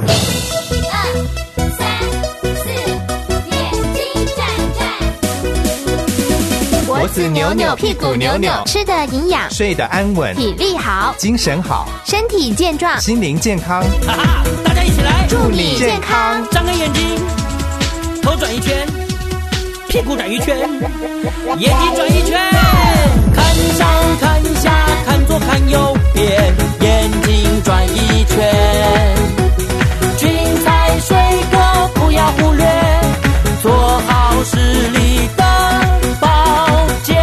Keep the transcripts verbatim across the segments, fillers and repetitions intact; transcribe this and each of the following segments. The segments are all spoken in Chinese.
脖子扭扭，屁股扭扭， 吃得营养， 睡得安稳， 体力好， 精神好， 身体健壮， 心灵健康。 哈哈，大家一起来， 祝你健康！ 张开眼睛，头转一圈，屁股转一圈，眼睛转一圈，看上看下，看左看右边，眼睛转一圈。菌菜水果不要忽略，做好视力的保健。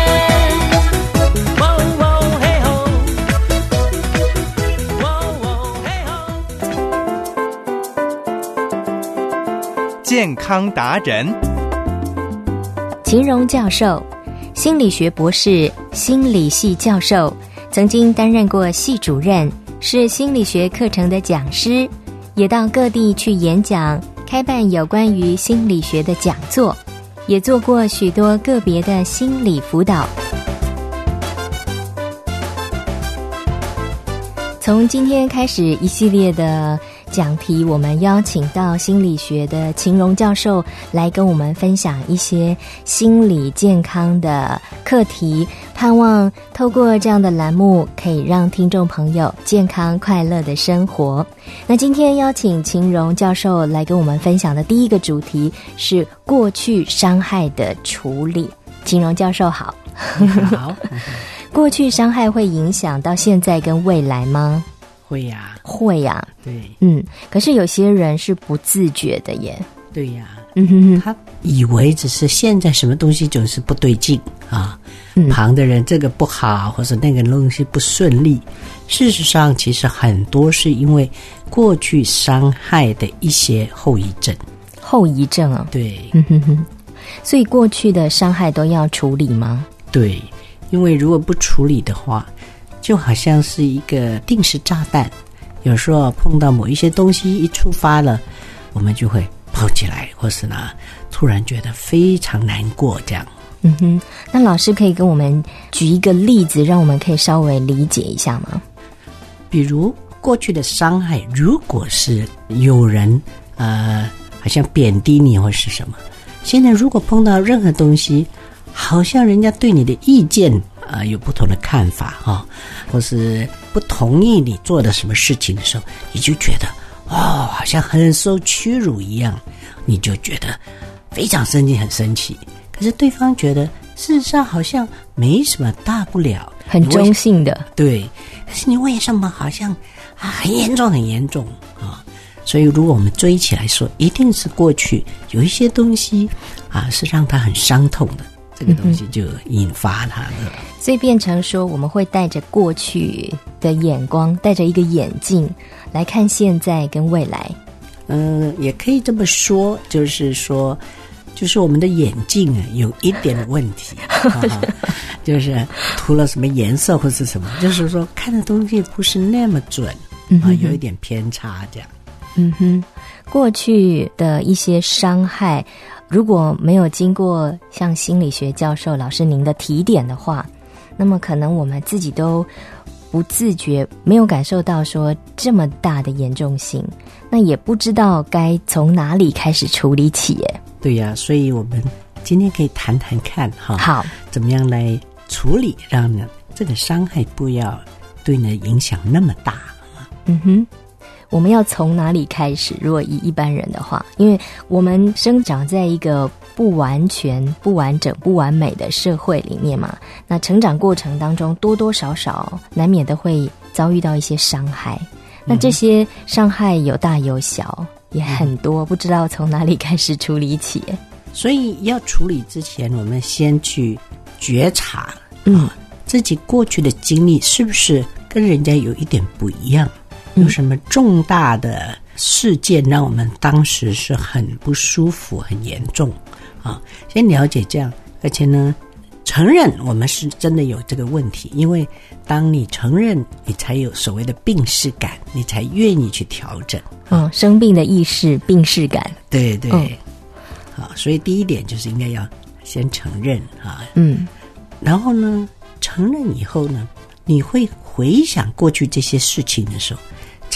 喔喔嘿吼，喔喔嘿吼。健康达人秦荣教授，心理学博士，心理系教授，曾经担任过系主任，是心理学课程的讲师，也到各地去演讲，开办有关于心理学的讲座，也做过许多个别的心理辅导。从今天开始一系列的讲题，我们邀请到心理学的秦荣教授来跟我们分享一些心理健康的课题，盼望透过这样的栏目可以让听众朋友健康快乐的生活。那今天邀请秦荣教授来跟我们分享的第一个主题是过去伤害的处理。秦荣教授好。 好。 过去伤害会影响到现在跟未来吗？ 会呀、啊， 会呀、啊， 对， 嗯，可是有些人是不自觉的耶， 对呀、啊， 嗯哼哼， 他以为只是现在什么东西总是不对劲啊， 嗯、 旁的人这个不好，或者那个东西不顺利。事实上，其实很多是因为过去伤害的一些后遗症。 后遗症啊， 对， 嗯哼哼，所以过去的伤害都要处理吗？ 对，因为如果不处理的话，就好像是一个定时炸弹，有时候碰到某一些东西一触发了，我们就会跑起来，或是呢突然觉得非常难过这样。 嗯哼，那老师可以跟我们举一个例子，让我们可以稍微理解一下吗？ 比如过去的伤害，如果是有人呃好像贬低你或是什么，现在如果碰到任何东西，好像人家对你的意见啊、呃、有不同的看法啊、哦，或是不同意你做的什么事情的时候，你就觉得哦，好像很受屈辱一样，你就觉得非常生气，很生气。可是对方觉得事实上好像没什么大不了， 很中性的。 对，可是你为什么好像啊很严重很严重啊？所以如果我们追起来说，一定是过去有一些东西啊是让他很伤痛的，这个东西就引发他的、嗯、 所以变成说我们会带着过去的眼光，带着一个眼镜来看现在跟未来。 嗯，也可以这么说，就是说就是我们的眼镜啊有一点问题、啊、就是涂了什么颜色或是什么，就是说看的东西不是那么准、嗯、啊，有一点偏差这样。 嗯哼，过去的一些伤害如果没有经过像心理学教授老师您的提点的话，那么可能我们自己都不自觉，没有感受到说这么大的严重性，那也不知道该从哪里开始处理起耶。 对呀、啊，所以我们今天可以谈谈看哈， 好， 怎么样来处理，让呢这个伤害不要对你的影响那么大。 嗯哼，我们要从哪里开始？如果以一般人的话，因为我们生长在一个不完全、不完整、不完美的社会里面嘛，那成长过程当中多多少少难免都会遭遇到一些伤害，那这些伤害有大有小，也很多，不知道从哪里开始处理起。 所以要处理之前，我们先去觉察， 嗯、 啊，自己过去的经历是不是跟人家有一点不一样。有什么重大的事件让我们当时是很不舒服很严重啊？先了解这样，而且呢承认我们是真的有这个问题，因为当你承认，你才有所谓的病识感，你才愿意去调整。 嗯，生病的意识，病识感。 对对、 嗯、 好，所以第一点就是应该要先承认啊。 嗯， 然后呢承认以后呢，你会回想过去这些事情的时候，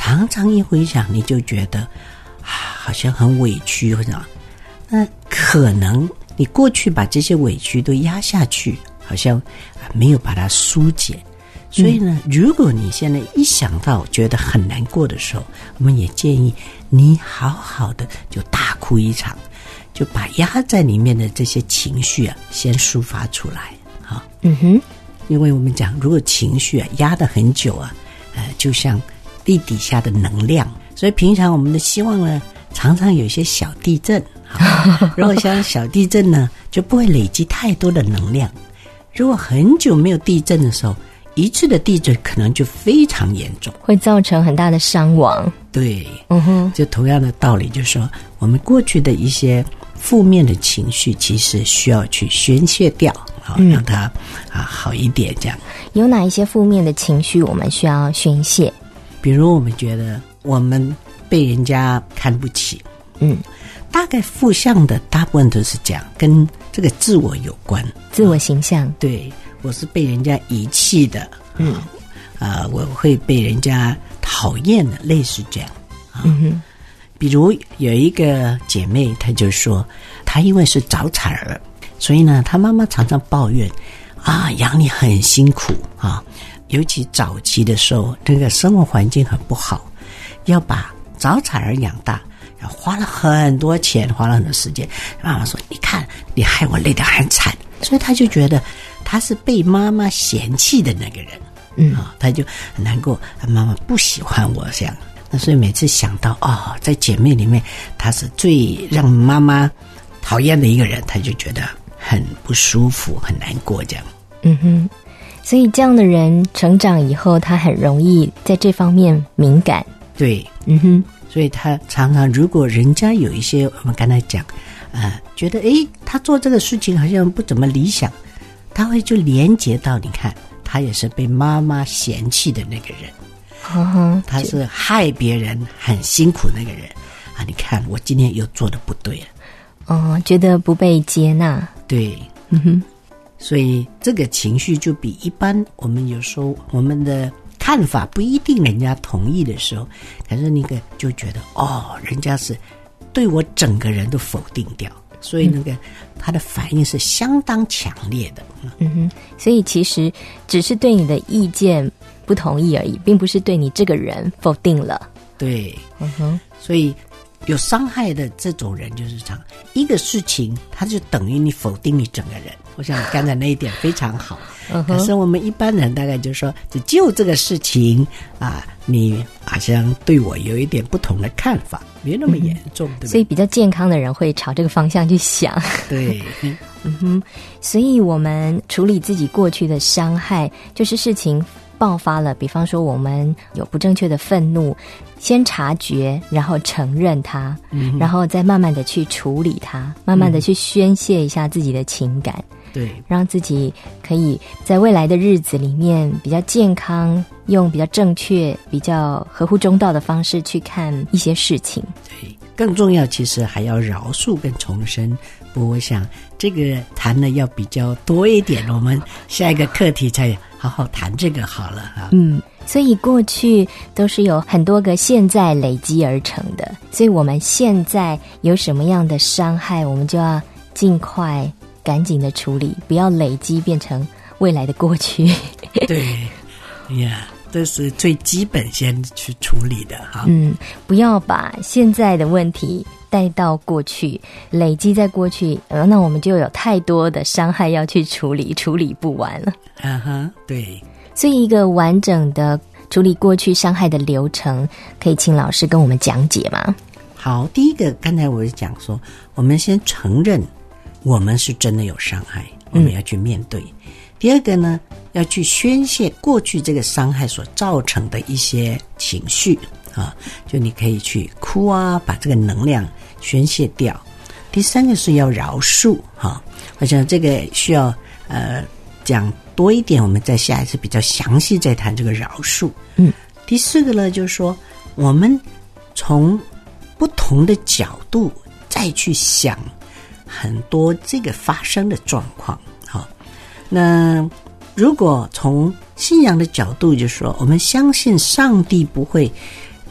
常常一回想你就觉得啊，好像很委屈或者那可能你过去把这些委屈都压下去，好像没有把它疏解。所以呢，如果你现在一想到觉得很难过的时候，我们也建议你好好的就大哭一场，就把压在里面的这些情绪啊先抒发出来。好， 嗯哼， 因为我们讲如果情绪啊压得很久啊，呃，就像地底下的能量，所以平常我们的希望呢常常有一些小地震。如果像小地震呢就不会累积太多的能量，如果很久没有地震的时候，一次的地震可能就非常严重， 会造成很大的伤亡。 对， 嗯哼， 就同样的道理，就是说我们过去的一些负面的情绪其实需要去宣泄掉，好、嗯、让它啊好一点这样。 有哪一些负面的情绪我们需要宣泄？ 比如我们觉得我们被人家看不起， 嗯， 大概负向的大部分都是这样，跟这个自我有关， 自我形象、啊、 对，我是被人家遗弃的， 嗯， 啊、呃，我会被人家讨厌的，类似这样，啊、 嗯哼。 比如有一个姐妹，她就说，她因为是早产儿，所以呢，她妈妈常常抱怨啊，养你很辛苦啊，尤其早期的时候，这个生活环境很不好，要把早产儿养大。花了很多钱，花了很多时间。妈妈说：“你看，你害我累得很惨。”所以他就觉得他是被妈妈嫌弃的那个人，嗯啊，他就很难过，妈妈不喜欢我这样。那所以每次想到哦，在姐妹里面，她是最让妈妈讨厌的一个人，他就觉得很不舒服，很难过这样。 嗯哼，所以这样的人成长以后，他很容易在这方面敏感。 对， 嗯哼。 所以他常常如果人家有一些我们刚才讲呃，觉得诶他做这个事情好像不怎么理想，他会就连结到你看他也是被妈妈嫌弃的那个人， 嗯、 他是害别人很辛苦那个人啊！你看我今天又做的不对了， 哦，觉得不被接纳。 对， 嗯哼， 所以这个情绪就比一般我们有时候我们的看法不一定人家同意的时候，可是那个就觉得哦，人家是对我整个人都否定掉，所以那个、嗯、他的反应是相当强烈的。 嗯哼，所以其实只是对你的意见不同意而已，并不是对你这个人否定了。 对， 嗯哼， 所以有伤害的这种人就是这样，一个事情他就等于你否定你整个人。我想刚才那一点非常好，嗯、可是我们一般人大概就说就就这个事情啊，你好像对我有一点不同的看法，没那么严重，嗯、对不对？ 所以比较健康的人会朝这个方向去想。 对， 嗯哼，所以我们处理自己过去的伤害，就是事情爆发了，比方说我们有不正确的愤怒，先察觉，然后承认它，嗯、然后再慢慢的去处理它，慢慢的去宣泄一下自己的情感。 对， 让自己可以在未来的日子里面比较健康，用比较正确、比较合乎中道的方式去看一些事情。 对，更重要其实还要饶恕跟重生。不过我想这个谈的要比较多一点，我们下一个课题才好好谈这个好了哈。 嗯，所以过去都是有很多个现在累积而成的，所以我们现在有什么样的伤害，我们就要尽快赶紧的处理，不要累积变成未来的过去。 对呀，这是最基本先去处理的哈。 嗯，不要把现在的问题带到过去，累积在过去，呃，那我们就有太多的伤害要去处理，处理不完了。 啊哈，对。 所以一个完整的处理过去伤害的流程，可以请老师跟我们讲解吗？ 好，第一个刚才我是讲说，我们先承认我们是真的有伤害，我们要去面对。嗯、第二个呢，要去宣泄过去这个伤害所造成的一些情绪啊，就你可以去哭啊，把这个能量宣泄掉。第三个是要饶恕哈，我想这个需要呃讲多一点，我们在下一次比较详细再谈这个饶恕。嗯，第四个呢，就是说我们从不同的角度再去想很多这个发生的状况。好，那如果从信仰的角度，就是说我们相信上帝不会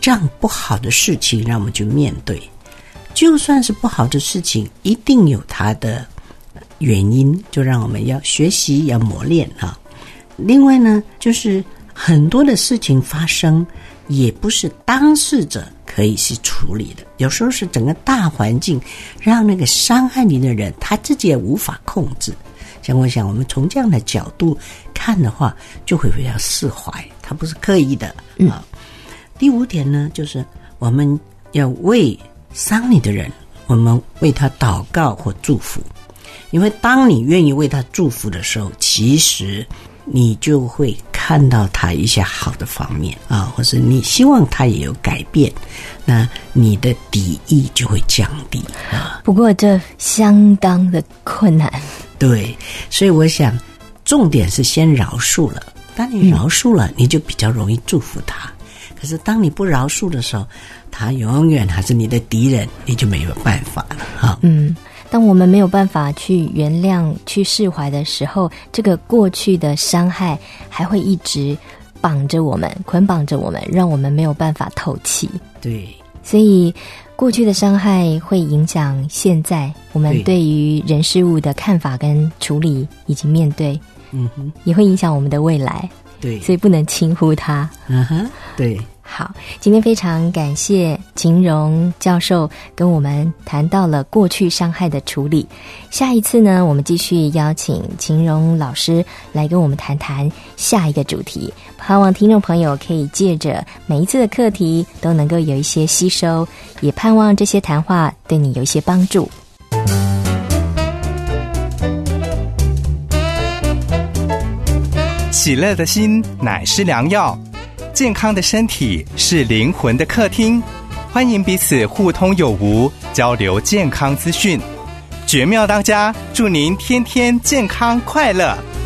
这样不好的事情让我们去面对，就算是不好的事情一定有它的原因，就让我们要学习要磨练啊。另外呢，就是很多的事情发生也不是当事者可以去处理的，有时候是整个大环境让那个伤害你的人他自己也无法控制。像我想我们从这样的角度看的话，就会比较释怀，他不是刻意的啊。第五点呢，就是我们要为伤你的人，我们为他祷告或祝福，因为当你愿意为他祝福的时候，其实你就会看到他一些好的方面啊，或是你希望他也有改变，那你的敌意就会降低啊。 不过这相当的困难。 对，所以我想重点是先饶恕了，当你饶恕了、嗯、你就比较容易祝福他。可是当你不饶恕的时候，他永远还是你的敌人，你就没有办法了哈。 嗯，当我们没有办法去原谅去释怀的时候，这个过去的伤害还会一直绑着我们，捆绑着我们，让我们没有办法透气。 对， 所以过去的伤害会影响现在我们对于人事物的看法跟处理以及面对，嗯哼，也会影响我们的未来。 对， 所以不能轻忽它。 嗯哼，对。 好，今天非常感谢秦荣教授跟我们谈到了过去伤害的处理。下一次呢，我们继续邀请秦荣老师来跟我们谈谈下一个主题。盼望听众朋友可以借着每一次的课题都能够有一些吸收，也盼望这些谈话对你有一些帮助。 喜乐的心乃是良药，健康的身体是灵魂的客厅。欢迎彼此互通有无，交流健康资讯。绝妙当家，祝您天天健康快乐。